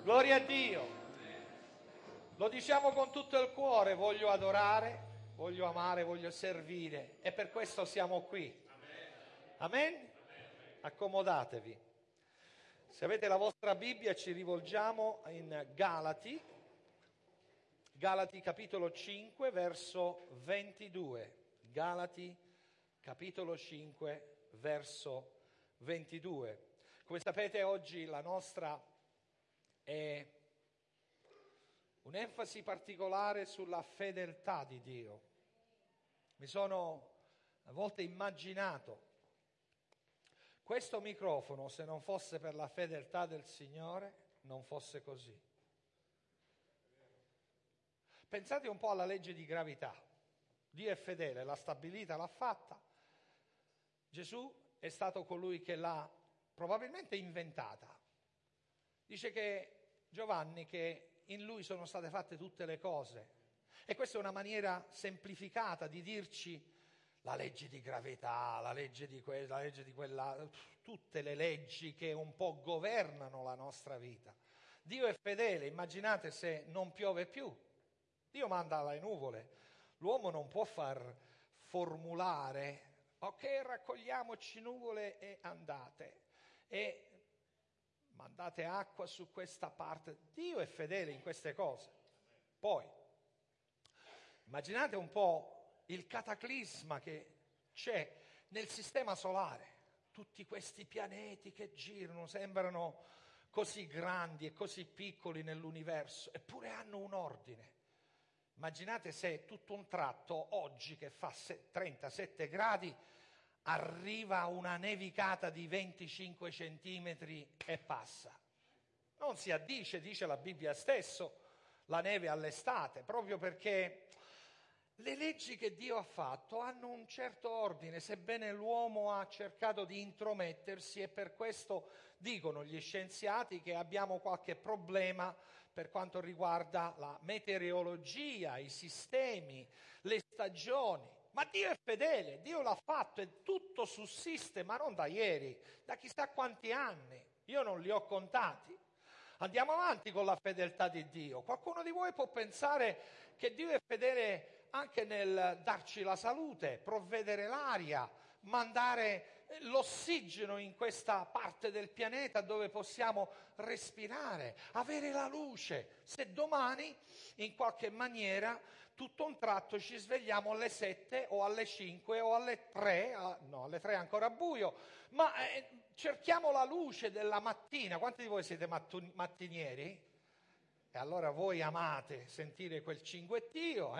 Gloria a Dio. Lo diciamo con tutto il cuore, voglio adorare, voglio amare, voglio servire e per questo siamo qui. Amen? Accomodatevi. Se avete la vostra Bibbia ci rivolgiamo in Galati capitolo 5 verso 22. Galati capitolo 5 verso 22. Come sapete oggi la nostra è un'enfasi particolare sulla fedeltà di Dio. Mi sono a volte immaginato questo microfono, se non fosse per la fedeltà del Signore, non fosse così. Pensate un po' alla legge di gravità. Dio è fedele, l'ha stabilita, l'ha fatta. Gesù è stato colui che l'ha probabilmente inventata. Dice che Giovanni che in lui sono state fatte tutte le cose. E questa è una maniera semplificata di dirci la legge di gravità, la legge di quella, la legge di quella, tutte le leggi che un po' governano la nostra vita. Dio è fedele, immaginate se non piove più. Dio manda le nuvole. L'uomo non può far formulare, ok, raccogliamoci nuvole e andate. E mandate acqua su questa parte. Dio è fedele in queste cose. Poi, immaginate un po' il cataclisma che c'è nel sistema solare. Tutti questi pianeti che girano, sembrano così grandi e così piccoli nell'universo, eppure hanno un ordine. Immaginate se tutto un tratto, oggi che fa 37 gradi, arriva una nevicata di 25 centimetri e passa. Non si addice, dice la Bibbia stesso, la neve all'estate, proprio perché le leggi che Dio ha fatto hanno un certo ordine, sebbene l'uomo ha cercato di intromettersi e per questo dicono gli scienziati che abbiamo qualche problema per quanto riguarda la meteorologia, i sistemi, le stagioni. Ma Dio è fedele, Dio l'ha fatto e tutto sussiste, ma non da ieri, da chissà quanti anni. Io non li ho contati. Andiamo avanti con la fedeltà di Dio. Qualcuno di voi può pensare che Dio è fedele anche nel darci la salute, provvedere l'aria, mandare l'ossigeno in questa parte del pianeta dove possiamo respirare, avere la luce. Se domani, in qualche maniera, tutto un tratto ci svegliamo alle 7 o alle 5 o alle 3, no, alle 3 è ancora buio, ma cerchiamo la luce della mattina. Quanti di voi siete mattinieri? E allora voi amate sentire quel cinguettio,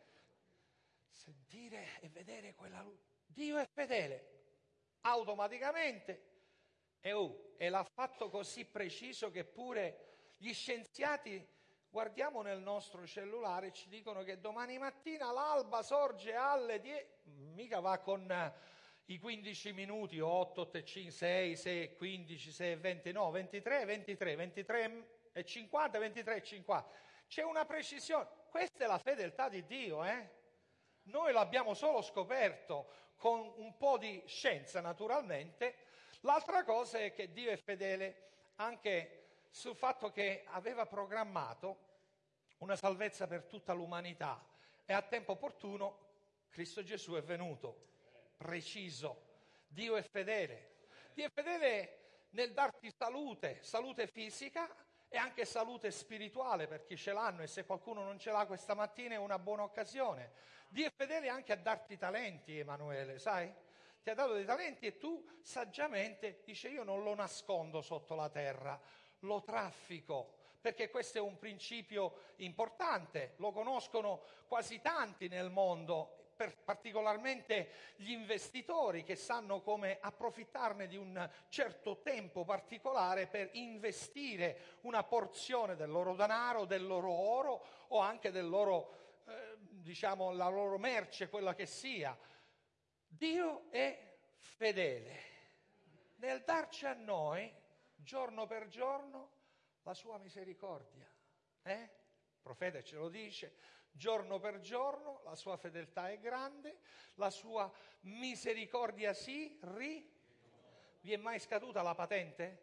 Sentire e vedere quella luce. Dio è fedele, automaticamente, e l'ha fatto così preciso che pure gli scienziati, guardiamo nel nostro cellulare e ci dicono che domani mattina l'alba sorge alle 10, mica va con i 15 minuti, 8, 8 e 5, 6, 6 e 15, 6 e 20, no, 23, 23, 23 e 50, 23 e 50. C'è una precisione. Questa è la fedeltà di Dio, Noi l'abbiamo solo scoperto con un po' di scienza, naturalmente. L'altra cosa è che Dio è fedele anche sul fatto che aveva programmato una salvezza per tutta l'umanità e a tempo opportuno Cristo Gesù è venuto, preciso. Dio è fedele nel darti salute fisica e anche salute spirituale per chi ce l'hanno, e se qualcuno non ce l'ha questa mattina è una buona occasione. Dio è fedele anche a darti talenti, Emanuele, sai? Ti ha dato dei talenti e tu saggiamente dici: io non lo nascondo sotto la terra, lo traffico, perché questo è un principio importante, lo conoscono quasi tanti nel mondo, particolarmente gli investitori che sanno come approfittarne di un certo tempo particolare per investire una porzione del loro denaro, del loro oro o anche del loro, la loro merce, quella che sia. Dio è fedele nel darci a noi, giorno per giorno, la sua misericordia. Il profeta ce lo dice, giorno per giorno la sua fedeltà è grande, la sua misericordia vi è mai scaduta la patente?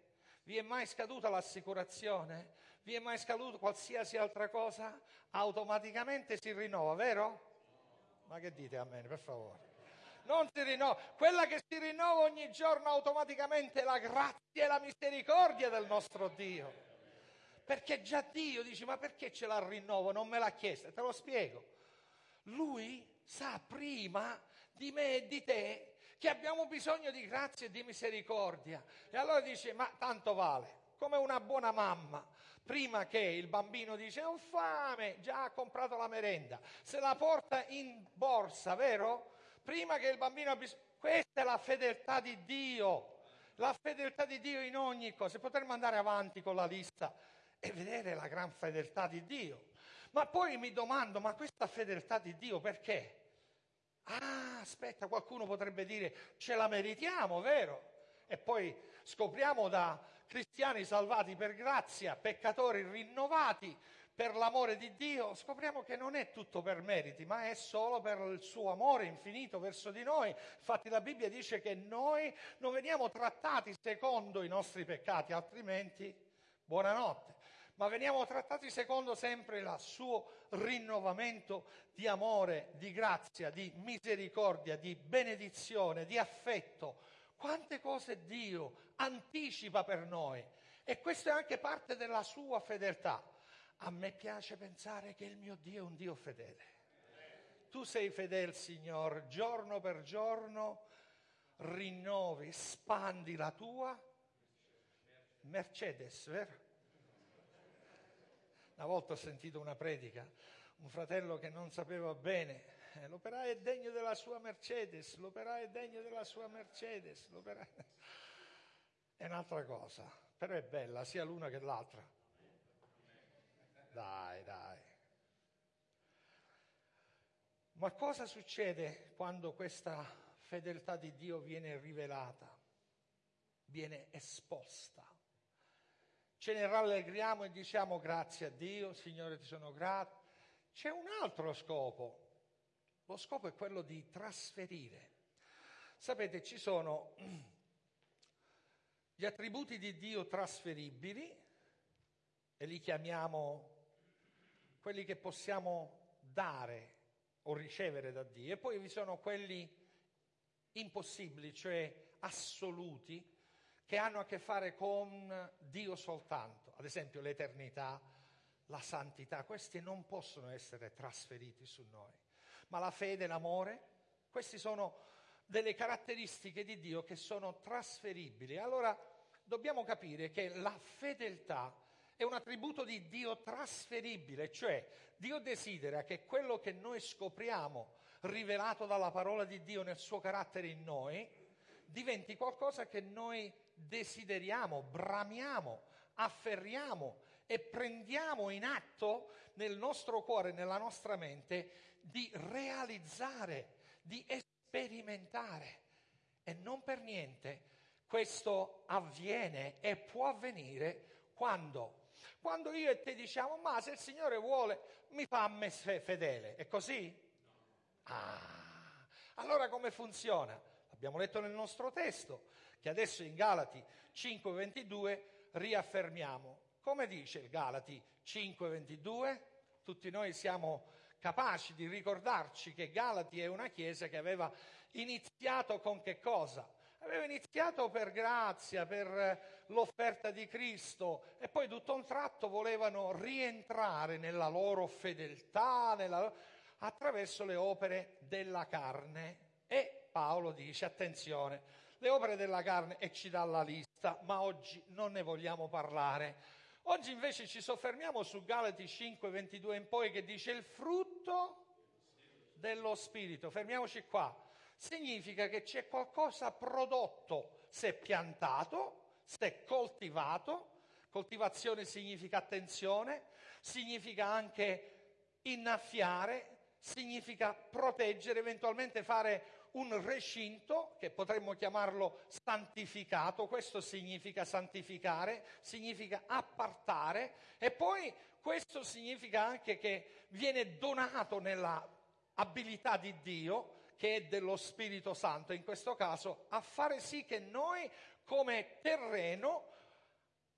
Vi è mai scaduta l'assicurazione? Vi è mai scaduto qualsiasi altra cosa? Automaticamente si rinnova, vero? Ma che dite a me, per favore? Non si rinnova. Quella che si rinnova ogni giorno automaticamente è la grazia e la misericordia del nostro Dio. Perché già Dio dice, ma perché ce la rinnovo? Non me l'ha chiesta. Te lo spiego. Lui sa prima di me e di te che abbiamo bisogno di grazia e di misericordia. E allora dice, ma tanto vale, come una buona mamma. Prima che il bambino dice ho fame, già ha comprato la merenda, se la porta in borsa, vero? Prima che il bambino ha bisogno. Questa è la fedeltà di Dio, la fedeltà di Dio in ogni cosa. Potremmo andare avanti con la lista e vedere la gran fedeltà di Dio. Ma poi mi domando, ma questa fedeltà di Dio perché? Ah, aspetta, qualcuno potrebbe dire ce la meritiamo, vero? E poi scopriamo da cristiani salvati per grazia, peccatori rinnovati per l'amore di Dio, scopriamo che non è tutto per meriti, ma è solo per il suo amore infinito verso di noi. Infatti la Bibbia dice che noi non veniamo trattati secondo i nostri peccati, altrimenti buonanotte. Ma veniamo trattati secondo sempre il suo rinnovamento di amore, di grazia, di misericordia, di benedizione, di affetto. Quante cose Dio anticipa per noi e questo è anche parte della sua fedeltà. A me piace pensare che il mio Dio è un Dio fedele. Tu sei fedele, Signore, giorno per giorno rinnovi, spandi la tua Mercedes, vero? Una volta ho sentito una predica, un fratello che non sapeva bene, l'operaio è degno della sua Mercedes, l'operaio è degno della sua Mercedes, l'operaio... È un'altra cosa, però è bella sia l'una che l'altra. Dai. Ma cosa succede quando questa fedeltà di Dio viene rivelata, viene esposta? Ce ne rallegriamo e diciamo grazie a Dio, Signore ti sono grato. C'è un altro scopo, lo scopo è quello di trasferire. Sapete, ci sono gli attributi di Dio trasferibili e li chiamiamo quelli che possiamo dare o ricevere da Dio, e poi vi sono quelli impossibili, cioè assoluti, che hanno a che fare con Dio soltanto. Ad esempio l'eternità, la santità, questi non possono essere trasferiti su noi. Ma la fede, l'amore, questi sono delle caratteristiche di Dio che sono trasferibili. Allora dobbiamo capire che la fedeltà è un attributo di Dio trasferibile, cioè Dio desidera che quello che noi scopriamo rivelato dalla parola di Dio nel suo carattere in noi diventi qualcosa che noi desideriamo, bramiamo, afferriamo e prendiamo in atto nel nostro cuore, nella nostra mente, di realizzare, di sperimentare. E non per niente questo avviene e può avvenire quando io e te diciamo ma se il Signore vuole mi fa a me fedele. È così? Allora come funziona? Abbiamo letto nel nostro testo che adesso in Galati 5:22 riaffermiamo. Come dice il Galati 5:22? Tutti noi siamo capaci di ricordarci che Galati è una chiesa che aveva iniziato con che cosa? Aveva iniziato per grazia, per l'offerta di Cristo e poi tutto a un tratto volevano rientrare nella loro fedeltà attraverso le opere della carne. E Paolo dice, attenzione, le opere della carne, e ci dà la lista, ma oggi non ne vogliamo parlare. Oggi invece ci soffermiamo su Galati 5:22 in poi che dice il frutto dello Spirito. Fermiamoci qua. Significa che c'è qualcosa prodotto, se è piantato, se è coltivato. Coltivazione significa attenzione, significa anche innaffiare, significa proteggere, eventualmente fare un recinto, che potremmo chiamarlo santificato. Questo significa santificare, significa appartare, e poi questo significa anche che viene donato nella abilità di Dio, che è dello Spirito Santo in questo caso, a fare sì che noi come terreno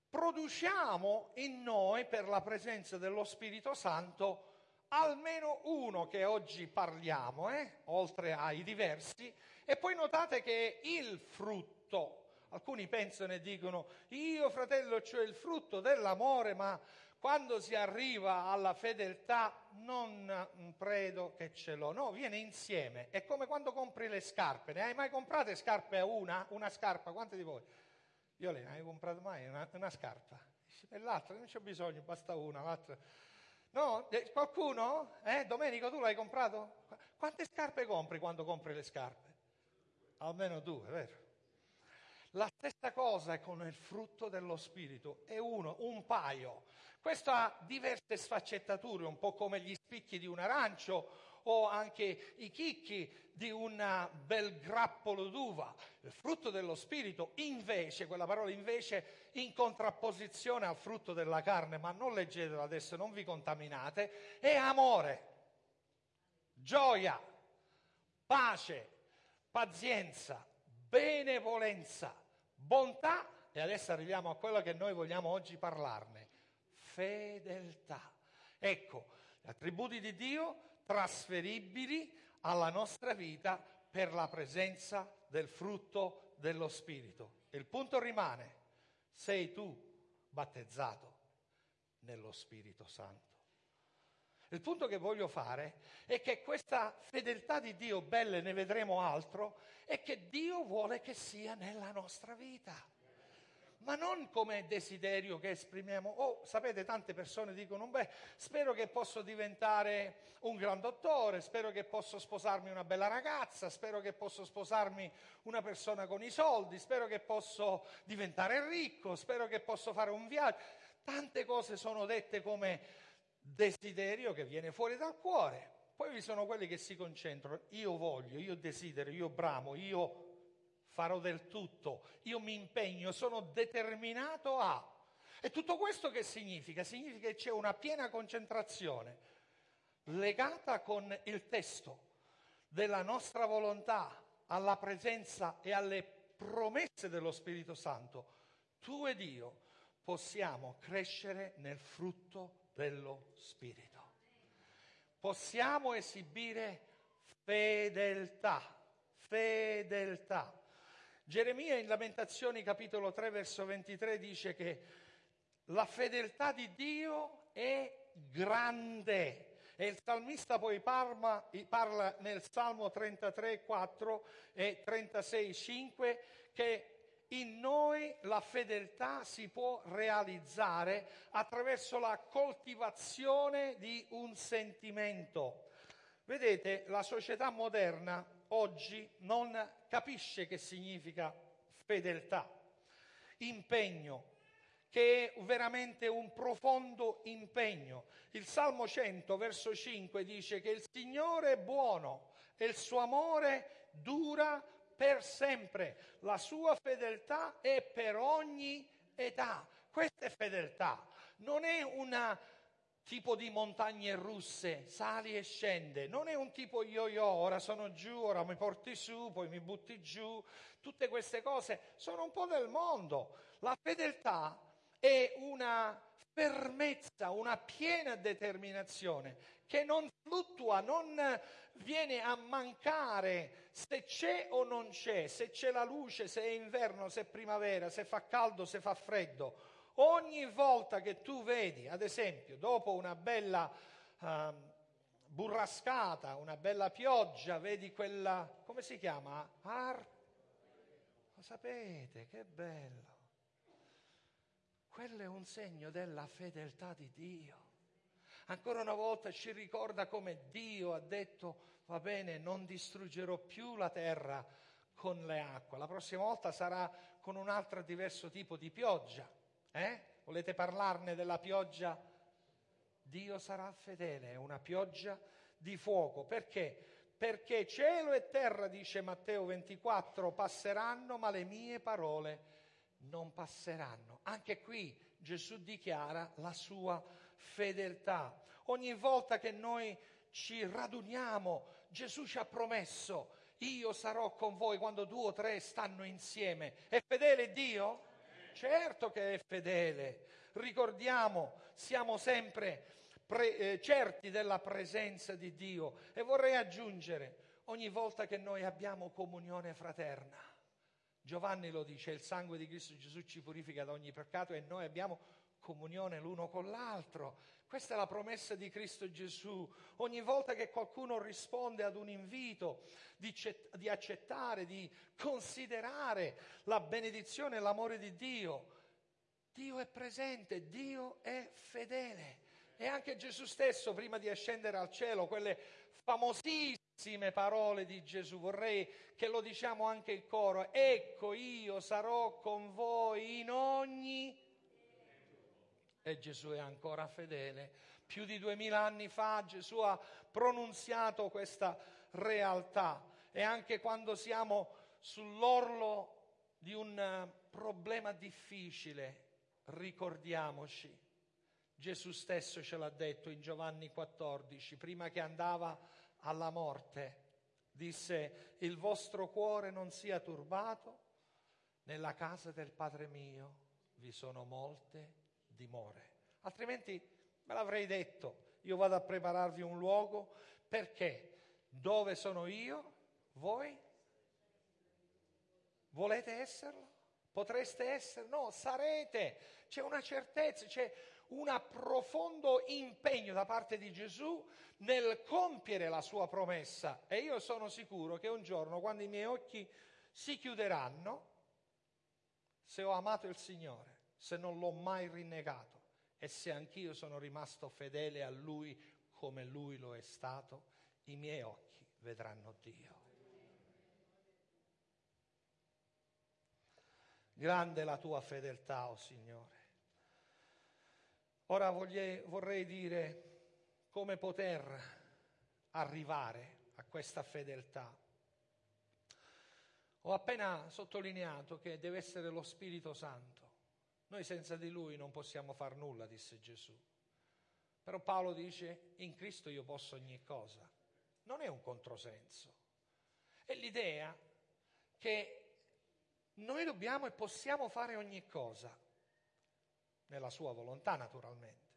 produciamo in noi, per la presenza dello Spirito Santo, almeno uno che oggi parliamo, oltre ai diversi, e poi notate che il frutto, alcuni pensano e dicono, io fratello c'ho il frutto dell'amore, ma quando si arriva alla fedeltà non credo che ce l'ho. No, viene insieme, è come quando compri le scarpe. Ne hai mai comprate scarpe a una scarpa? Quante di voi? Io le hai comprato mai una scarpa? E l'altra non c'è bisogno, basta una, l'altra. No? Qualcuno? Domenico, tu l'hai comprato? Quante scarpe compri quando compri le scarpe? Almeno due, vero? La stessa cosa è con il frutto dello Spirito, è un paio. Questo ha diverse sfaccettature, un po' come gli spicchi di un arancio o anche i chicchi di un bel grappolo d'uva. Il frutto dello Spirito, invece, quella parola invece, in contrapposizione al frutto della carne, ma non leggetelo adesso, non vi contaminate, è amore, gioia, pace, pazienza, benevolenza, bontà, e adesso arriviamo a quello che noi vogliamo oggi parlarne, fedeltà. Ecco, gli attributi di Dio trasferibili alla nostra vita per la presenza del frutto dello Spirito. E il punto rimane, sei tu battezzato nello Spirito Santo? Il punto che voglio fare è che questa fedeltà di Dio, bella, ne vedremo altro, è che Dio vuole che sia nella nostra vita. Ma non come desiderio che esprimiamo. Sapete, tante persone dicono, spero che posso diventare un gran dottore, spero che posso sposarmi una bella ragazza, spero che posso sposarmi una persona con i soldi, spero che posso diventare ricco, spero che posso fare un viaggio. Tante cose sono dette come desiderio che viene fuori dal cuore. Poi vi sono quelli che si concentrano, io voglio, io desidero, io bramo, io farò del tutto, io mi impegno, sono determinato a. E tutto questo che significa? Significa che c'è una piena concentrazione legata con il testo della nostra volontà alla presenza e alle promesse dello Spirito Santo. Tu ed io possiamo crescere nel frutto dello Spirito. Possiamo esibire fedeltà. Geremia in Lamentazioni capitolo 3 verso 23 dice che la fedeltà di Dio è grande. E il salmista poi parla nel Salmo 33, 4 e 36, 5 che in noi la fedeltà si può realizzare attraverso la coltivazione di un sentimento. Vedete, la società moderna oggi non capisce che significa fedeltà, impegno, che è veramente un profondo impegno. Il Salmo 100, verso 5 dice che il Signore è buono e il suo amore dura per sempre, la sua fedeltà è per ogni età. Questa è fedeltà, non è un tipo di montagne russe, sali e scende, non è un tipo yo-yo, ora sono giù, ora mi porti su, poi mi butti giù. Tutte queste cose sono un po' del mondo. La fedeltà è una fermezza, una piena determinazione che non fluttua, non viene a mancare se c'è o non c'è, se c'è la luce, se è inverno, se è primavera, se fa caldo, se fa freddo. Ogni volta che tu vedi, ad esempio, dopo una bella burrascata, una bella pioggia, vedi quella, come si chiama? Lo sapete, che bello. Quello è un segno della fedeltà di Dio. Ancora una volta ci ricorda come Dio ha detto, va bene, non distruggerò più la terra con le acque. La prossima volta sarà con un altro diverso tipo di pioggia. Volete parlarne della pioggia? Dio sarà fedele, è una pioggia di fuoco. Perché? Perché cielo e terra, dice Matteo 24, passeranno, ma le mie parole non passeranno. Anche qui Gesù dichiara la sua fedeltà. Ogni volta che noi ci raduniamo, Gesù ci ha promesso, io sarò con voi quando 2 o 3 stanno insieme. È fedele Dio? certo che è fedele. Ricordiamo, siamo sempre certi della presenza di Dio. E vorrei aggiungere, ogni volta che noi abbiamo comunione fraterna, Giovanni lo dice, il sangue di Cristo Gesù ci purifica da ogni peccato e noi abbiamo comunione l'uno con l'altro. Questa è la promessa di Cristo Gesù. Ogni volta che qualcuno risponde ad un invito di accettare, di considerare la benedizione e l'amore di Dio, Dio è presente, Dio è fedele. E anche Gesù stesso, prima di ascendere al cielo, quelle famosissime parole di Gesù, vorrei che lo diciamo anche il coro: ecco, io sarò con voi in ogni... E Gesù è ancora fedele. Più di 2000 anni fa Gesù ha pronunziato questa realtà. E anche quando siamo sull'orlo di un problema difficile, ricordiamoci, Gesù stesso ce l'ha detto in Giovanni 14, prima che andava alla morte, disse: il vostro cuore non sia turbato, nella casa del Padre mio vi sono molte dimore. Altrimenti me l'avrei detto, io vado a prepararvi un luogo, perché dove sono io, voi volete esserlo? Potreste essere? No, sarete. C'è una certezza, c'è un profondo impegno da parte di Gesù nel compiere la sua promessa. E io sono sicuro che un giorno, quando i miei occhi si chiuderanno, se ho amato il Signore, se non l'ho mai rinnegato e se anch'io sono rimasto fedele a Lui come Lui lo è stato, i miei occhi vedranno Dio. Grande la tua fedeltà, oh Signore. Ora vorrei dire come poter arrivare a questa fedeltà. Ho appena sottolineato che deve essere lo Spirito Santo. Noi senza di Lui non possiamo far nulla, disse Gesù. Però Paolo dice: in Cristo io posso ogni cosa. Non è un controsenso. È l'idea che noi dobbiamo e possiamo fare ogni cosa, nella sua volontà naturalmente.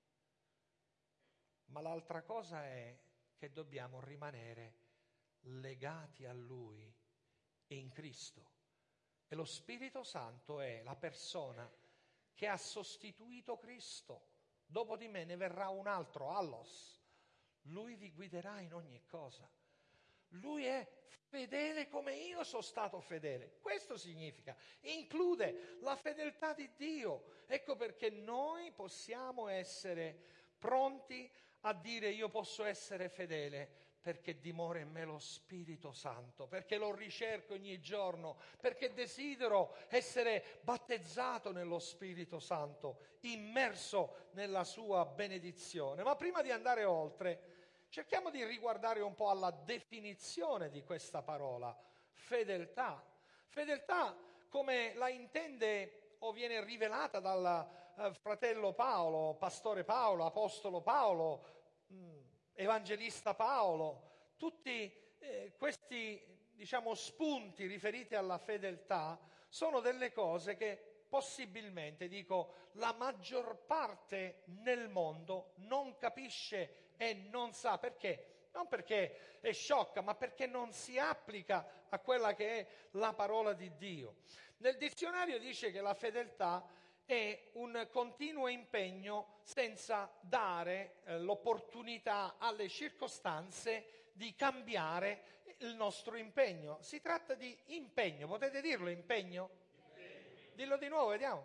Ma l'altra cosa è che dobbiamo rimanere legati a Lui in Cristo. E lo Spirito Santo è la persona che ha sostituito Cristo. Dopo di me ne verrà un altro, Allos. Lui vi guiderà in ogni cosa. Lui è fedele come io sono stato fedele. Questo significa, include la fedeltà di Dio. Ecco perché noi possiamo essere pronti a dire: io posso essere fedele perché dimora in me lo Spirito Santo, perché lo ricerco ogni giorno, perché desidero essere battezzato nello Spirito Santo, immerso nella sua benedizione. Ma prima di andare oltre, cerchiamo di riguardare un po' alla definizione di questa parola, fedeltà. Fedeltà, come la intende o viene rivelata dal fratello Paolo, pastore Paolo, apostolo Paolo, evangelista Paolo. Tutti questi, spunti riferiti alla fedeltà sono delle cose che possibilmente, la maggior parte nel mondo non capisce e non sa. Perché? Non perché è sciocca, ma perché non si applica a quella che è la parola di Dio. Nel dizionario dice che la fedeltà è un continuo impegno senza dare l'opportunità alle circostanze di cambiare il nostro impegno. Si tratta di impegno, potete dirlo impegno? Dillo di nuovo, vediamo.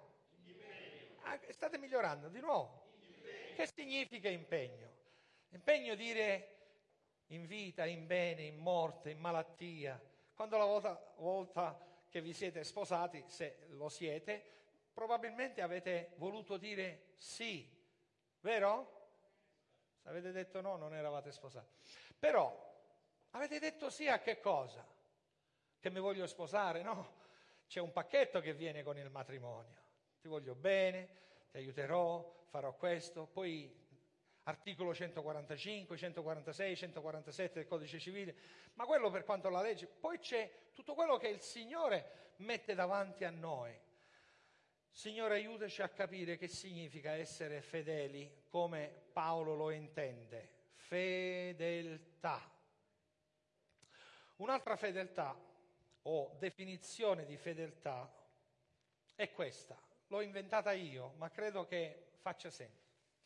State migliorando, di nuovo. Che significa impegno? Impegno dire in vita, in bene, in morte, in malattia. Quando la volta che vi siete sposati, se lo siete, probabilmente avete voluto dire sì, vero? Se avete detto no, non eravate sposati. Però avete detto sì a che cosa? Che mi voglio sposare? No, c'è un pacchetto che viene con il matrimonio. Ti voglio bene, ti aiuterò, farò questo, poi articolo 145, 146, 147 del Codice Civile, ma quello per quanto la legge. Poi c'è tutto quello che il Signore mette davanti a noi. Signore, aiutaci a capire che significa essere fedeli come Paolo lo intende. Fedeltà. Un'altra fedeltà o definizione di fedeltà è questa. L'ho inventata io, ma credo che faccia senso.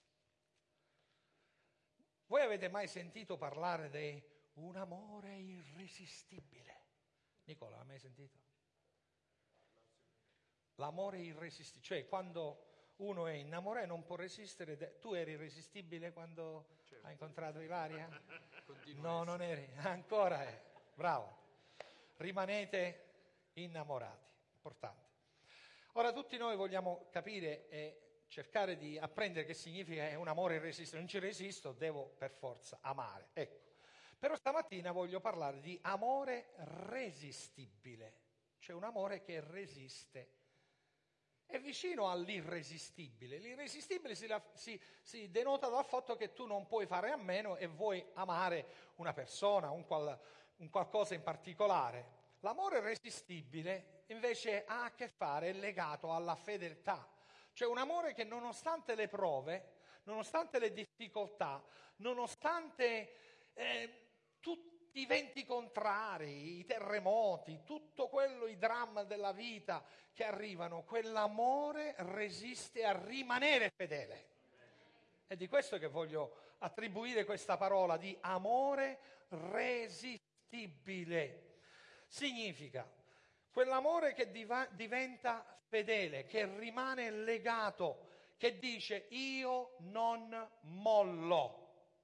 Voi avete mai sentito parlare di un amore irresistibile? Nicola, l'hai mai sentito? L'amore irresistibile, cioè quando uno è innamorato e non può resistere. Tu eri irresistibile quando hai incontrato Ilaria? No, non eri, ancora è. Bravo. Rimanete innamorati, importante. Ora tutti noi vogliamo capire e cercare di apprendere che significa un amore irresistibile. Non ci resisto, devo per forza amare. Ecco. Però stamattina voglio parlare di amore resistibile, cioè un amore che resiste. È vicino all'irresistibile. L'irresistibile si denota dal fatto che tu non puoi fare a meno e vuoi amare una persona, un qualcosa in particolare. L'amore irresistibile invece ha a che fare, è legato alla fedeltà. Cioè un amore che nonostante le prove, nonostante le difficoltà, nonostante tutti i venti contrari, i terremoti, tutto quello, i drammi della vita che arrivano, quell'amore resiste a rimanere fedele. È di questo che voglio attribuire questa parola di amore resistibile. Significa quell'amore che diventa fedele, che rimane legato, che dice io non mollo.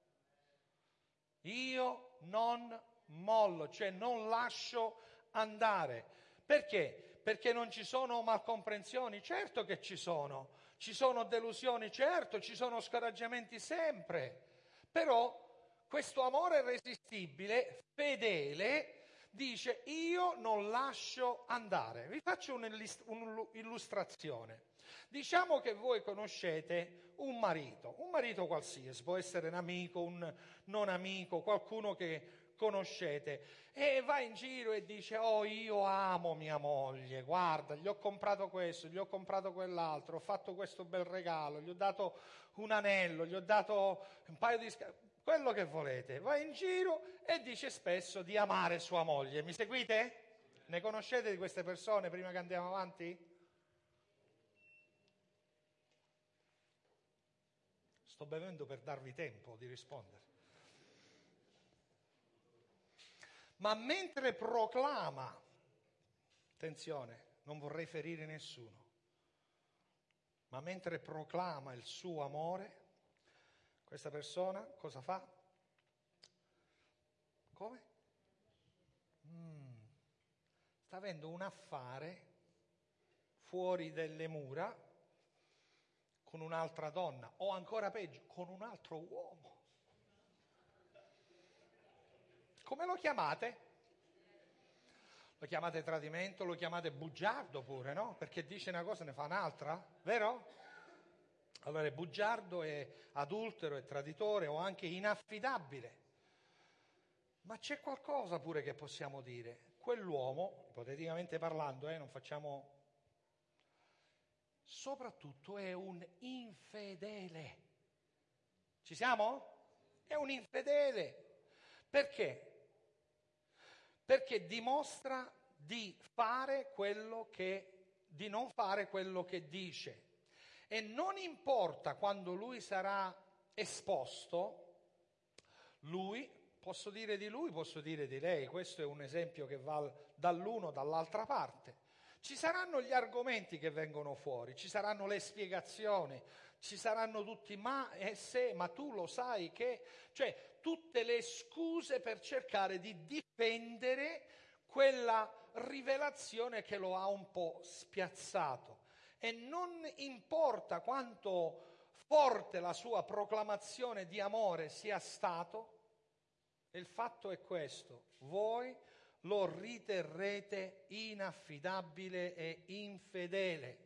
Io non mollo, cioè non lascio andare. Perché? Perché non ci sono malcomprensioni? Certo che ci sono delusioni, certo, ci sono scoraggiamenti sempre, però questo amore irresistibile, fedele, dice io non lascio andare. Vi faccio un'illustrazione. Diciamo che voi conoscete un marito qualsiasi, può essere un amico, un non amico, qualcuno che conoscete, e va in giro e dice oh io amo mia moglie, guarda gli ho comprato questo, gli ho comprato quell'altro, ho fatto questo bel regalo, gli ho dato un anello, gli ho dato un paio di quello che volete, va in giro e dice spesso di amare sua moglie. Mi seguite? Ne conoscete di queste persone prima che andiamo avanti? Sto bevendo per darvi tempo di rispondere. Ma mentre proclama, attenzione, non vorrei ferire nessuno, ma mentre proclama il suo amore, questa persona cosa fa? Come? Sta avendo un affare fuori delle mura con un'altra donna, o ancora peggio, con un altro uomo. Come lo chiamate? Lo chiamate tradimento, lo chiamate bugiardo pure, no? Perché dice una cosa e ne fa un'altra, vero? Allora è bugiardo, è adultero, è traditore o anche inaffidabile. Ma c'è qualcosa pure che possiamo dire. Quell'uomo, ipoteticamente parlando, non facciamo... soprattutto è un infedele. Ci siamo? È un infedele. Perché? Perché dimostra di non fare quello che dice. E non importa quando lui sarà esposto, lui, posso dire di lui, posso dire di lei, questo è un esempio che va dall'uno dall'altra parte. Ci saranno gli argomenti che vengono fuori, ci saranno le spiegazioni, ci saranno tutti ma e se, ma tu lo sai che... Cioè tutte le scuse per cercare di difendere quella rivelazione che lo ha un po' spiazzato. E non importa quanto forte la sua proclamazione di amore sia stato, il fatto è questo, voi lo riterrete inaffidabile e infedele.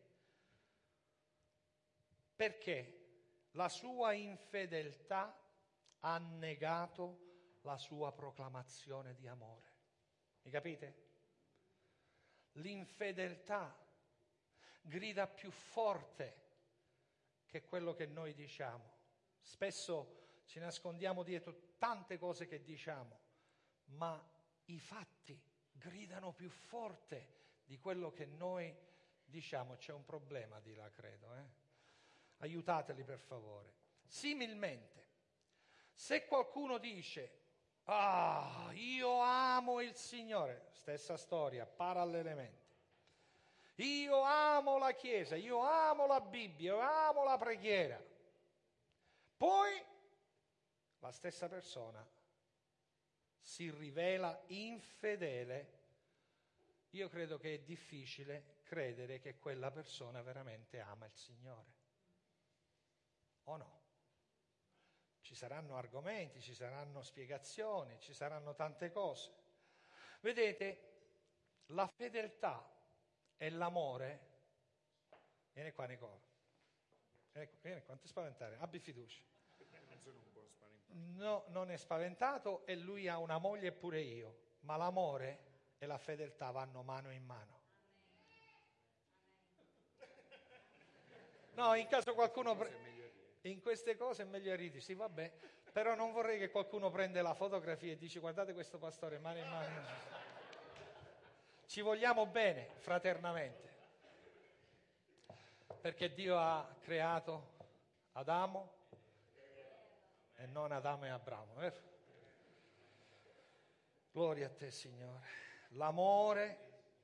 Perché la sua infedeltà ha negato la sua proclamazione di amore. Mi capite? L'infedeltà grida più forte che quello che noi diciamo. Spesso ci nascondiamo dietro tante cose che diciamo, ma i fatti gridano più forte di quello che noi diciamo. C'è un problema di là, credo. Aiutateli per favore. Similmente, se qualcuno dice io amo il Signore, stessa storia, parallelamente. Io amo la Chiesa, io amo la Bibbia, io amo la preghiera. Poi la stessa persona si rivela infedele. Io credo che è difficile credere che quella persona veramente ama il Signore. O no? Ci saranno argomenti, ci saranno spiegazioni, ci saranno tante cose. Vedete, la fedeltà e l'amore, vieni qua Nicola, vieni qua, non ti spaventare, abbi fiducia. Non sono un po' spaventato. No, non è spaventato e lui ha una moglie e pure io, ma l'amore e la fedeltà vanno mano in mano. No, in caso qualcuno... In queste cose è meglio ridere, sì vabbè, però non vorrei che qualcuno prende la fotografia e dice guardate questo pastore mano in mano. Ci vogliamo bene, fraternamente, perché Dio ha creato Adamo e non Adamo e Abramo. Gloria a te, Signore. L'amore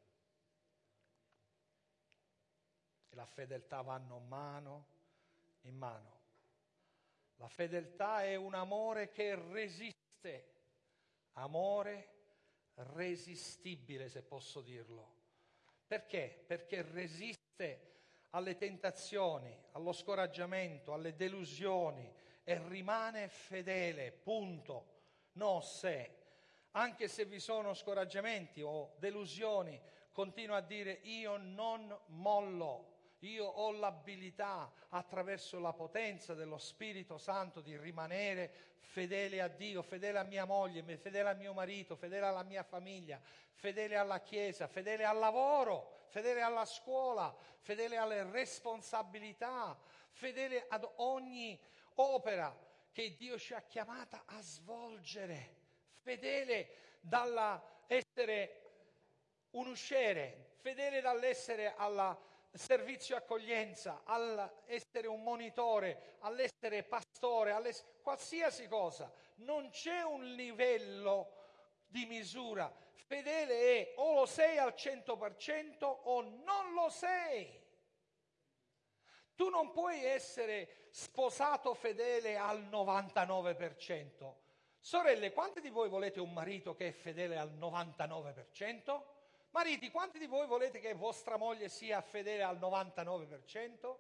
e la fedeltà vanno mano in mano. La fedeltà è un amore che resiste, amore resistibile, se posso dirlo. Perché? Perché resiste alle tentazioni, allo scoraggiamento, alle delusioni e rimane fedele, punto. No se. Anche se vi sono scoraggiamenti o delusioni, continua a dire io non mollo. Io ho l'abilità, attraverso la potenza dello Spirito Santo, di rimanere fedele a Dio, fedele a mia moglie, fedele a mio marito, fedele alla mia famiglia, fedele alla Chiesa, fedele al lavoro, fedele alla scuola, fedele alle responsabilità, fedele ad ogni opera che Dio ci ha chiamata a svolgere, fedele dall'essere un usciere, fedele dall'essere alla servizio accoglienza, all'essere un monitore, all'essere pastore, qualsiasi cosa. Non c'è un livello di misura. Fedele è o lo sei al 100% o non lo sei. Tu non puoi essere sposato fedele al 99%. Sorelle, quanti di voi volete un marito che è fedele al 99%? Mariti, quanti di voi volete che vostra moglie sia fedele al 99%?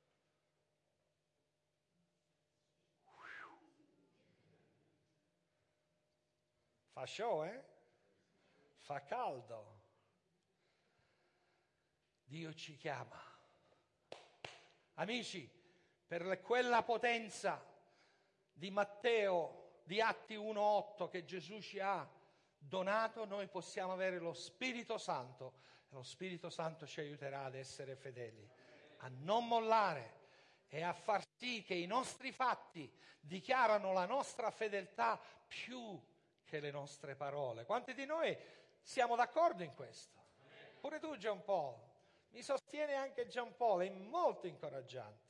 Fa show, Fa caldo. Dio ci chiama. Amici, per quella potenza di Matteo, di Atti 1:8 che Gesù ci ha donato, noi possiamo avere lo Spirito Santo e lo Spirito Santo ci aiuterà ad essere fedeli, a non mollare e a far sì che i nostri fatti dichiarano la nostra fedeltà più che le nostre parole. Quanti di noi siamo d'accordo in questo? Pure tu Gian Paolo, mi sostiene anche Gian Paolo, è molto incoraggiante.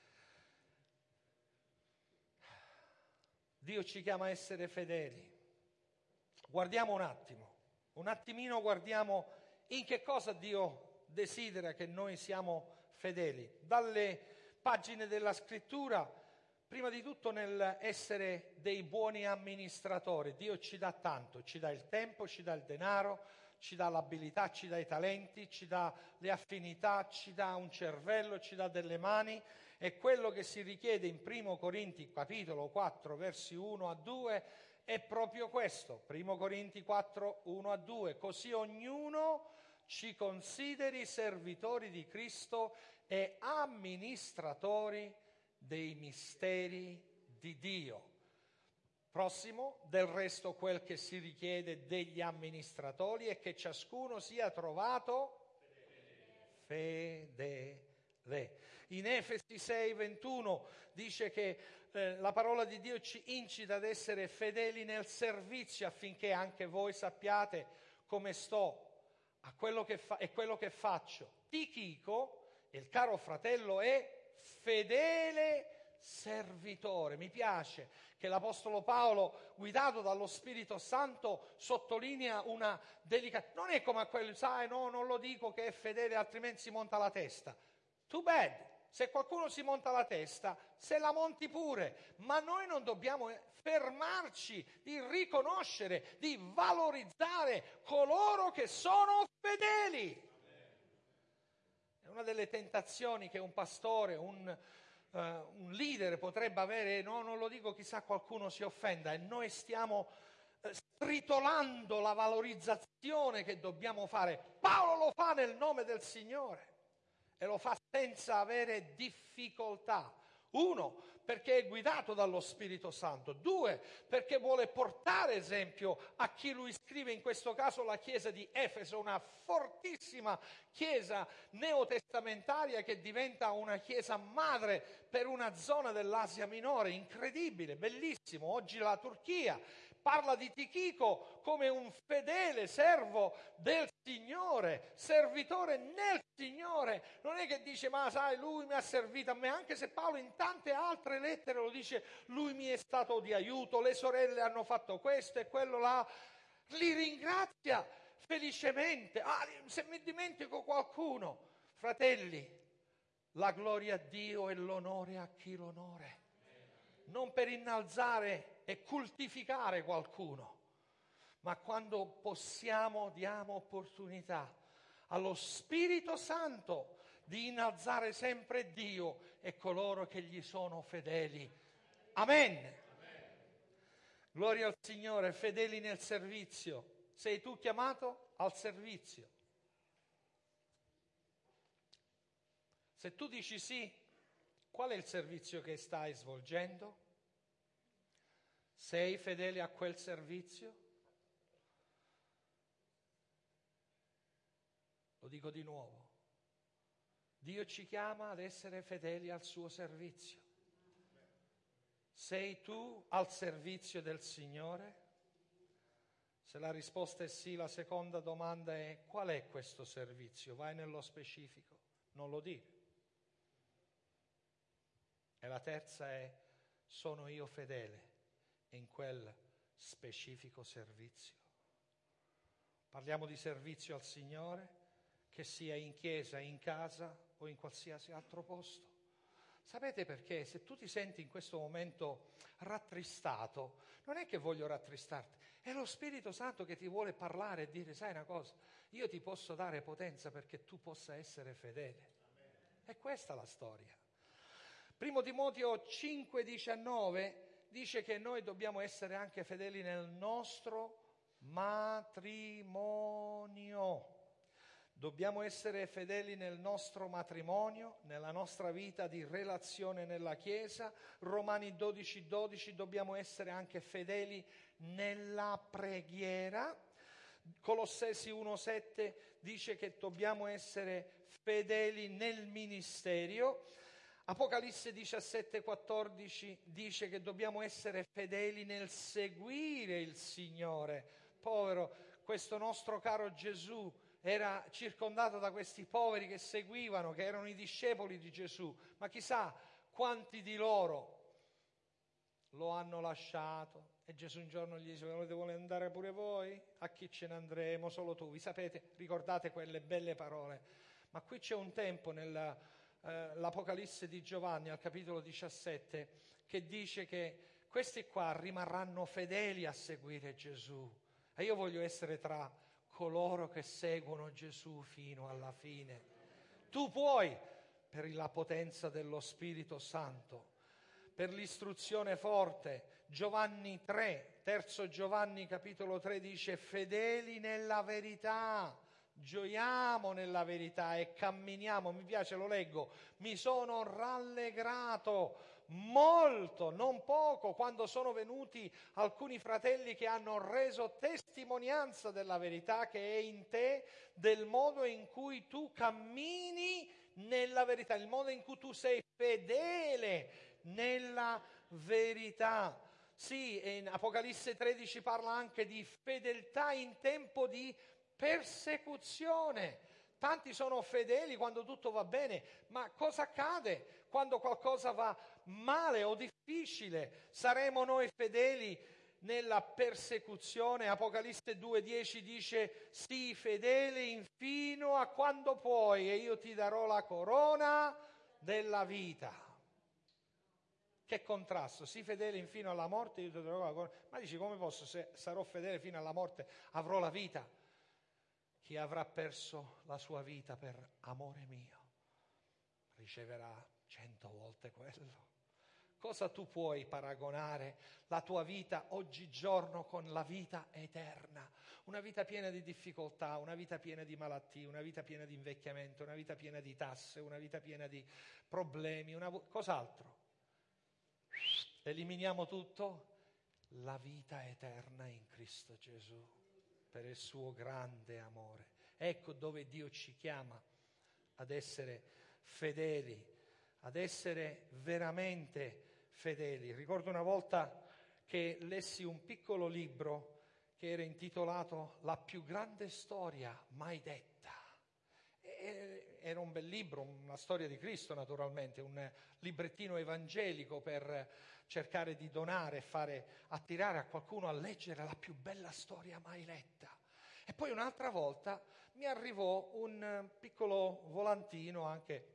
Dio ci chiama a essere fedeli. Guardiamo un attimino guardiamo in che cosa Dio desidera che noi siamo fedeli. Dalle pagine della Scrittura, prima di tutto nel essere dei buoni amministratori. Dio ci dà tanto, ci dà il tempo, ci dà il denaro, ci dà l'abilità, ci dà i talenti, ci dà le affinità, ci dà un cervello, ci dà delle mani. E quello che si richiede in 1 Corinti capitolo 4 versi 1-2 è proprio questo. 1 Corinti 4, 1-2. Così ognuno ci consideri servitori di Cristo e amministratori dei misteri di Dio. Prossimo, del resto quel che si richiede degli amministratori è che ciascuno sia trovato fedele. In Efesi 6:21 dice che la parola di Dio ci incita ad essere fedeli nel servizio affinché anche voi sappiate come sto a quello che e quello che faccio. Tichico, il caro fratello, è fedele servitore. Mi piace che l'Apostolo Paolo, guidato dallo Spirito Santo, sottolinea una delicatezza. Non è come a quelli, sai, no, non lo dico che è fedele, altrimenti si monta la testa. Too bad. Se qualcuno si monta la testa, se la monti pure, ma noi non dobbiamo fermarci di riconoscere, di valorizzare coloro che sono fedeli. È una delle tentazioni che un pastore, un leader potrebbe avere, no, non lo dico, chissà qualcuno si offenda, e noi stiamo stritolando la valorizzazione che dobbiamo fare. Paolo lo fa nel nome del Signore. E lo fa senza avere difficoltà. 1, perché è guidato dallo Spirito Santo. 2, perché vuole portare esempio a chi lui scrive, in questo caso la chiesa di Efeso, una fortissima chiesa neotestamentaria che diventa una chiesa madre per una zona dell'Asia Minore. Incredibile, bellissimo. Oggi la Turchia parla di Tichico come un fedele servo del Signore, servitore nel Signore. Non è che dice, ma sai, lui mi ha servito a me, anche se Paolo in tante altre lettere lo dice, lui mi è stato di aiuto, le sorelle hanno fatto questo e quello là. Li ringrazia felicemente. Se mi dimentico qualcuno, fratelli, la gloria a Dio e l'onore a chi l'onore. Non per innalzare e cultificare qualcuno, ma quando possiamo diamo opportunità allo Spirito Santo di innalzare sempre Dio e coloro che gli sono fedeli. Amen. Amen. Gloria al Signore, fedeli nel servizio. Sei tu chiamato al servizio. Se tu dici sì, qual è il servizio che stai svolgendo? Sei fedele a quel servizio? Lo dico di nuovo. Dio ci chiama ad essere fedeli al suo servizio. Sei tu al servizio del Signore? Se la risposta è sì, la seconda domanda è: qual è questo servizio? Vai nello specifico, non lo dire. E la terza è: sono io fedele in quel specifico servizio? Parliamo di servizio al Signore, che sia in chiesa, in casa o in qualsiasi altro posto. Sapete perché? Se tu ti senti in questo momento rattristato, non è che voglio rattristarti, è lo Spirito Santo che ti vuole parlare e dire: sai una cosa, io ti posso dare potenza perché tu possa essere fedele. È questa la storia. 1 Timoteo 5,19 dice che noi dobbiamo essere anche fedeli nel nostro matrimonio. Dobbiamo essere fedeli nel nostro matrimonio, nella nostra vita di relazione nella Chiesa. Romani 12,12 dobbiamo essere anche fedeli nella preghiera. Colossesi 1,7 dice che dobbiamo essere fedeli nel ministero. Apocalisse 17,14 dice che dobbiamo essere fedeli nel seguire il Signore. Povero, questo nostro caro Gesù era circondato da questi poveri che seguivano, che erano i discepoli di Gesù, ma chissà quanti di loro lo hanno lasciato. E Gesù un giorno gli dice: volete andare pure voi? A chi ce ne andremo? Solo tu. Vi sapete, ricordate quelle belle parole. Ma qui c'è un tempo nell'Apocalisse di Giovanni, al capitolo 17, che dice che questi qua rimarranno fedeli a seguire Gesù. E io voglio essere tra coloro che seguono Gesù fino alla fine. Tu puoi, per la potenza dello Spirito Santo, per l'istruzione forte. Giovanni 3, terzo Giovanni capitolo 3 dice: fedeli nella verità, gioiamo nella verità e camminiamo. Mi piace, lo leggo: mi sono rallegrato molto, non poco, quando sono venuti alcuni fratelli che hanno reso testimonianza della verità che è in te, del modo in cui tu cammini nella verità, il modo in cui tu sei fedele nella verità. Sì, e in Apocalisse 13 parla anche di fedeltà in tempo di persecuzione. Tanti sono fedeli quando tutto va bene, ma cosa accade quando qualcosa va male o difficile? Saremo noi fedeli nella persecuzione? Apocalisse 2,10 dice: sii fedele fino a quando puoi e io ti darò la corona della vita. Che contrasto, sii fedele infino alla morte, io ti darò la corona. Ma dici, come posso, se sarò fedele fino alla morte, avrò la vita? Chi avrà perso la sua vita per amore mio riceverà 100 volte quello. Cosa tu puoi paragonare la tua vita oggigiorno con la vita eterna? Una vita piena di difficoltà, una vita piena di malattie, una vita piena di invecchiamento, una vita piena di tasse, una vita piena di problemi, cos'altro? Eliminiamo tutto? La vita eterna in Cristo Gesù, per il suo grande amore. Ecco dove Dio ci chiama ad essere fedeli, ad essere veramente fedeli. Ricordo una volta che lessi un piccolo libro che era intitolato La più grande storia mai detta. Era un bel libro, una storia di Cristo naturalmente, un librettino evangelico per cercare di donare e fare attirare a qualcuno a leggere la più bella storia mai letta. E poi un'altra volta mi arrivò un piccolo volantino anche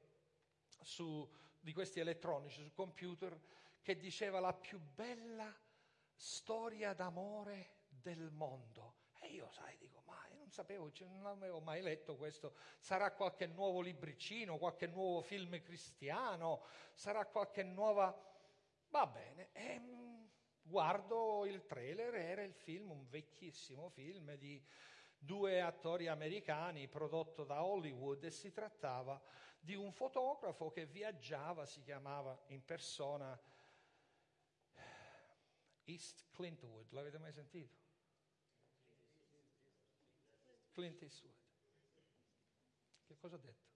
di questi elettronici, sul computer, che diceva la più bella storia d'amore del mondo. E io, dico, ma non sapevo, non avevo mai letto questo. Sarà qualche nuovo libricino, qualche nuovo film cristiano, sarà qualche nuova... Va bene, guardo il trailer, era il film, un vecchissimo film di 2 attori americani prodotto da Hollywood e si trattava di un fotografo che viaggiava, si chiamava in persona East Clintwood, l'avete mai sentito? Clint Eastwood. Che cosa ho detto?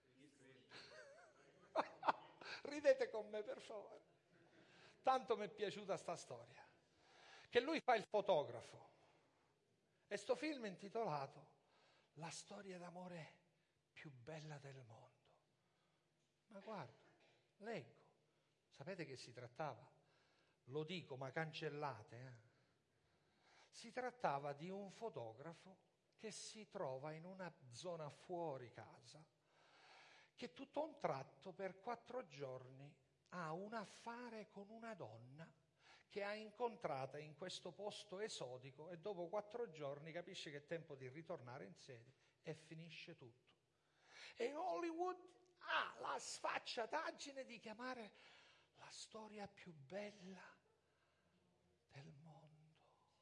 Ridete con me per favore. Tanto mi è piaciuta sta storia. Che lui fa il fotografo. E sto film è intitolato La storia d'amore più bella del mondo. Ma guarda, leggo. Sapete che si trattava? Lo dico, ma cancellate. Si trattava di un fotografo che si trova in una zona fuori casa, che tutto a un tratto per 4 giorni ha un affare con una donna che ha incontrata in questo posto esodico e dopo 4 giorni capisce che è tempo di ritornare in sede e finisce tutto. E Hollywood ha la sfacciataggine di chiamare la storia più bella del mondo.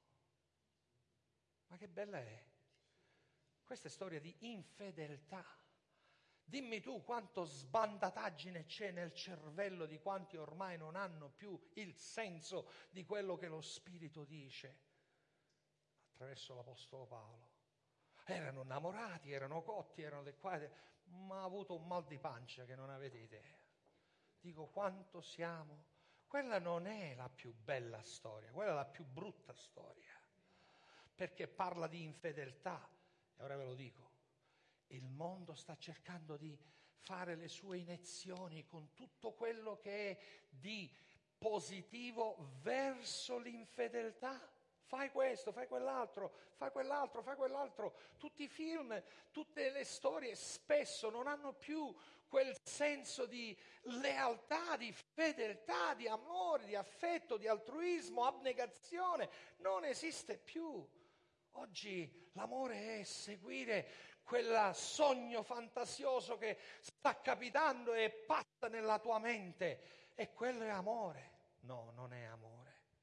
Ma che bella è? Questa è storia di infedeltà. Dimmi tu quanto sbandataggine c'è nel cervello di quanti ormai non hanno più il senso di quello che lo Spirito dice attraverso l'Apostolo Paolo. Erano innamorati, erano cotti, erano del qua, ma ha avuto un mal di pancia che non avete idea. Dico, quanto siamo? Quella non è la più bella storia, quella è la più brutta storia, perché parla di infedeltà. E ora ve lo dico. Il mondo sta cercando di fare le sue iniezioni con tutto quello che è di positivo verso l'infedeltà. Fai questo, fai quell'altro, fai quell'altro, fai quell'altro. Tutti i film, tutte le storie spesso non hanno più quel senso di lealtà, di fedeltà, di amore, di affetto, di altruismo, abnegazione. Non esiste più. Oggi l'amore è seguire quel sogno fantasioso che sta capitando e passa nella tua mente, e quello è amore. No, non è amore.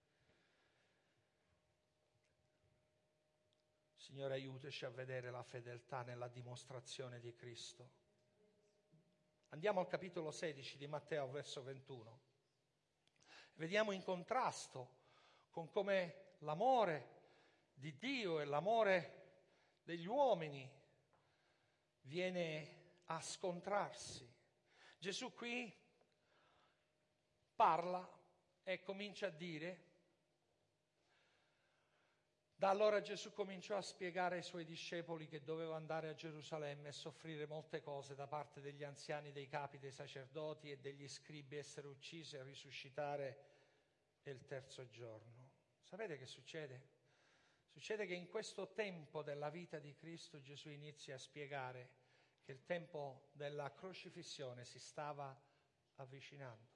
Signore, aiutaci a vedere la fedeltà nella dimostrazione di Cristo. Andiamo al capitolo 16 di Matteo, verso 21. vediamo in contrasto con come l'amore di Dio e l'amore degli uomini viene a scontrarsi. Gesù qui parla e comincia a dire. Da allora Gesù cominciò a spiegare ai suoi discepoli che doveva andare a Gerusalemme e soffrire molte cose da parte degli anziani, dei capi, dei sacerdoti e degli scribi, essere ucciso e risuscitare il terzo giorno. Sapete che succede? Succede che in questo tempo della vita di Cristo Gesù inizia a spiegare che il tempo della crocifissione si stava avvicinando.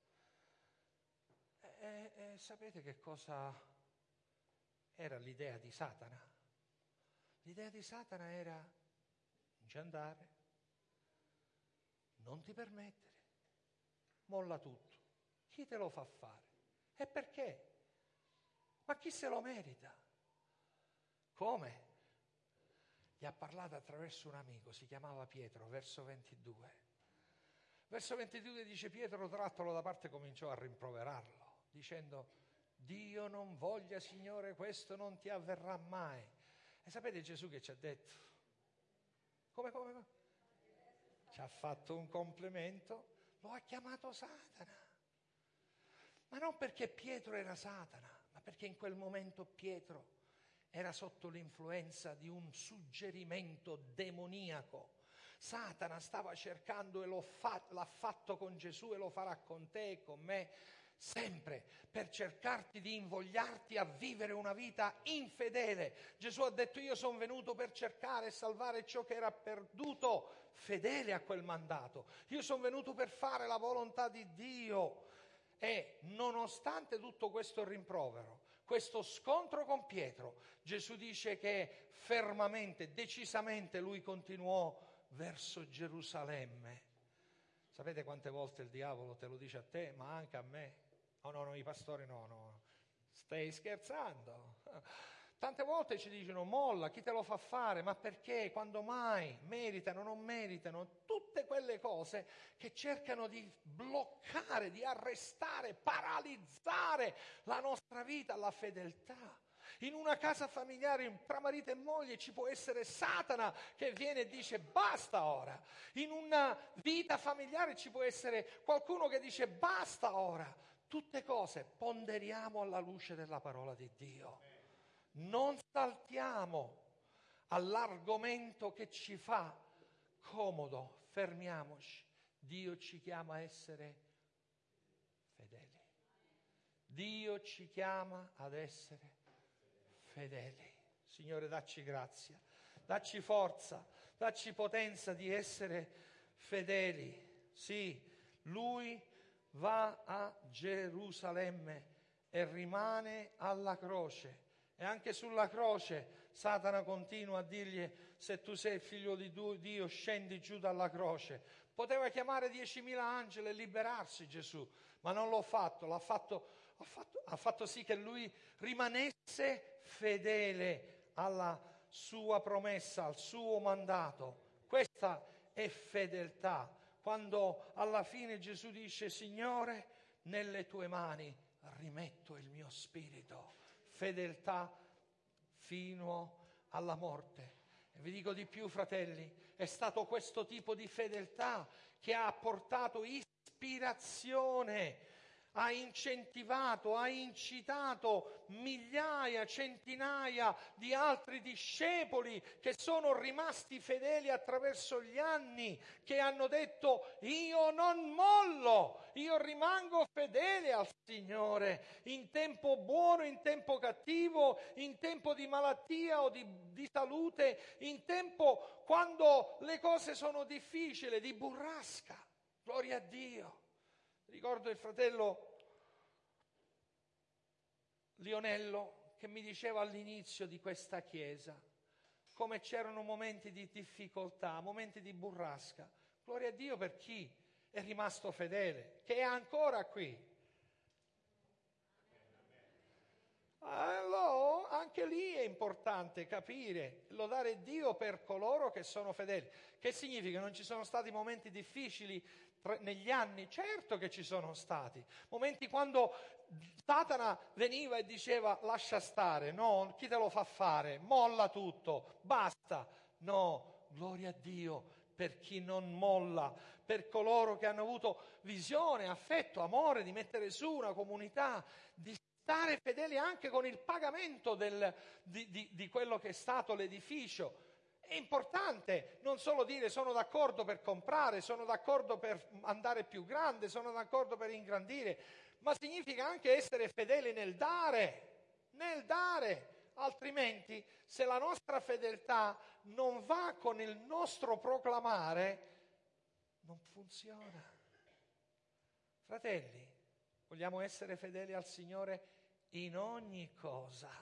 E sapete che cosa era l'idea di Satana? L'idea di Satana era: non ci andare, non ti permettere, molla tutto. Chi te lo fa fare? E perché? Ma chi se lo merita? Come? Gli ha parlato attraverso un amico, si chiamava Pietro, verso 22. Verso 22 dice: Pietro, trattolo da parte, cominciò a rimproverarlo, dicendo: Dio non voglia, Signore, questo non ti avverrà mai. E sapete Gesù che ci ha detto? Come? Ci ha fatto un complimento, lo ha chiamato Satana. Ma non perché Pietro era Satana, ma perché in quel momento Pietro era sotto l'influenza di un suggerimento demoniaco. Satana stava cercando, e l'ha fatto con Gesù e lo farà con te e con me, sempre per cercarti di invogliarti a vivere una vita infedele. Gesù ha detto: io sono venuto per cercare e salvare ciò che era perduto, fedele a quel mandato. Io sono venuto per fare la volontà di Dio. E nonostante tutto questo rimprovero, questo scontro con Pietro, Gesù dice che fermamente, decisamente lui continuò verso Gerusalemme. Sapete quante volte il diavolo te lo dice a te, ma anche a me? No, i pastori no, stai scherzando. Tante volte ci dicono: molla, chi te lo fa fare? Ma perché? Quando mai? Meritano, non meritano? Tutte quelle cose che cercano di bloccare, di arrestare, paralizzare la nostra vita, la fedeltà. In una casa familiare tra marito e moglie ci può essere Satana che viene e dice: basta ora. In una vita familiare ci può essere qualcuno che dice: basta ora. Tutte cose ponderiamo alla luce della parola di Dio. Non saltiamo all'argomento che ci fa comodo, fermiamoci. Dio ci chiama a essere fedeli. Dio ci chiama ad essere fedeli. Signore, dacci grazia, dacci forza, dacci potenza di essere fedeli. Sì, Lui va a Gerusalemme e rimane alla croce. E anche sulla croce Satana continua a dirgli: se tu sei il figlio di Dio, scendi giù dalla croce. Poteva chiamare 10.000 angeli e liberarsi Gesù, ma non l'ha fatto. Ha fatto sì che lui rimanesse fedele alla sua promessa, al suo mandato. Questa è fedeltà. Quando alla fine Gesù dice: Signore, nelle tue mani rimetto il mio spirito. Fedeltà fino alla morte. E vi dico di più, fratelli, è stato questo tipo di fedeltà che ha portato ispirazione, ha incentivato, ha incitato migliaia, centinaia di altri discepoli che sono rimasti fedeli attraverso gli anni, che hanno detto: io non mollo, io rimango fedele al Signore, in tempo buono, in tempo cattivo, in tempo di malattia o di salute, in tempo quando le cose sono difficili, di burrasca. Gloria a Dio. Ricordo il fratello Lionello che mi diceva all'inizio di questa chiesa come c'erano momenti di difficoltà, momenti di burrasca. Gloria a Dio per chi è rimasto fedele, che è ancora qui. Allora, anche lì è importante capire, lodare Dio per coloro che sono fedeli. Che significa? Non ci sono stati momenti difficili negli anni? Certo che ci sono stati. Momenti quando Satana veniva e diceva lascia stare, no, chi te lo fa fare? Molla tutto, basta. No, gloria a Dio per chi non molla, per coloro che hanno avuto visione, affetto, amore, di mettere su una comunità, di stare fedeli anche con il pagamento di quello che è stato l'edificio. È importante non solo dire sono d'accordo per comprare, sono d'accordo per andare più grande, sono d'accordo per ingrandire, ma significa anche essere fedeli nel dare, altrimenti se la nostra fedeltà non va con il nostro proclamare, non funziona. Fratelli, vogliamo essere fedeli al Signore in ogni cosa.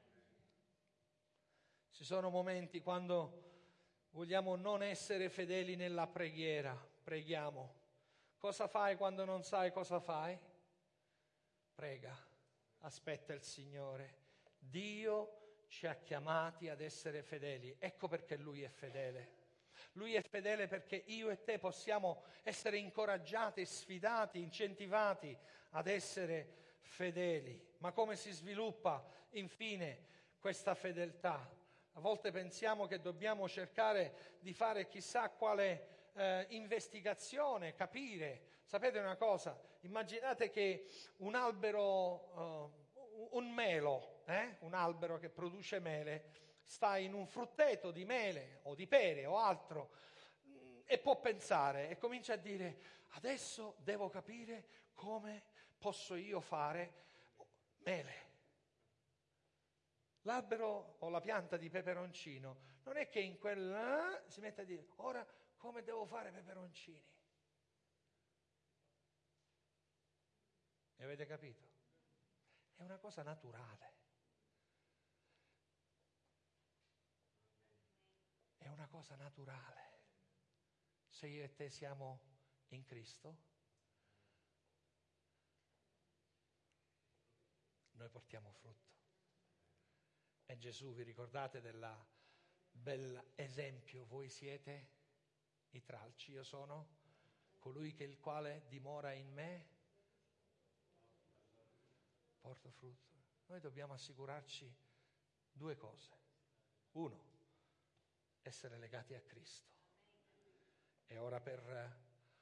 Ci sono momenti quando vogliamo non essere fedeli nella preghiera. Preghiamo. Cosa fai quando non sai cosa fai? Prega. Aspetta il Signore. Dio ci ha chiamati ad essere fedeli. Ecco perché Lui è fedele. Lui è fedele perché io e te possiamo essere incoraggiati, sfidati, incentivati ad essere fedeli. Ma come si sviluppa infine questa fedeltà? A volte pensiamo che dobbiamo cercare di fare chissà quale investigazione, capire. Sapete una cosa? Immaginate che un albero, un melo, un albero che produce mele, sta in un frutteto di mele o di pere o altro e può pensare e comincia a dire adesso devo capire come posso io fare mele. L'albero o la pianta di peperoncino non è che in quel si mette a dire ora come devo fare peperoncini. Mi avete capito? È una cosa naturale. È una cosa naturale. Se io e te siamo in Cristo, noi portiamo frutto. E Gesù, vi ricordate del bel esempio? Voi siete i tralci, io sono colui che il quale dimora in me, porta frutto. Noi dobbiamo assicurarci due cose. Uno, essere legati a Cristo. E ora per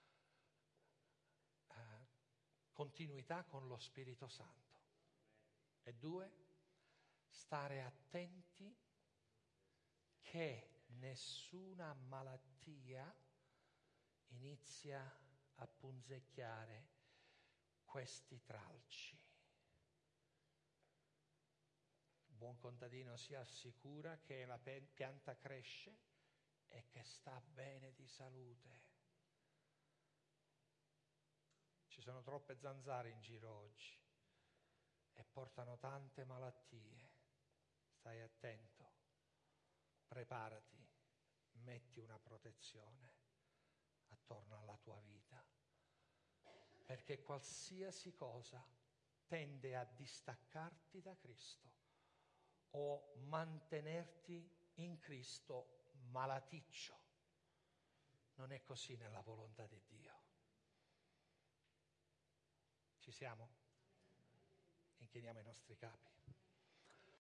continuità con lo Spirito Santo. E due, stare attenti che nessuna malattia inizia a punzecchiare questi tralci. Il buon contadino si assicura che la pianta cresce e che sta bene di salute. Ci sono troppe zanzare in giro oggi e portano tante malattie. Stai attento, preparati, metti una protezione attorno alla tua vita, perché qualsiasi cosa tende a distaccarti da Cristo o mantenerti in Cristo malaticcio. Non è così nella volontà di Dio. Ci siamo? Inchiniamo i nostri capi.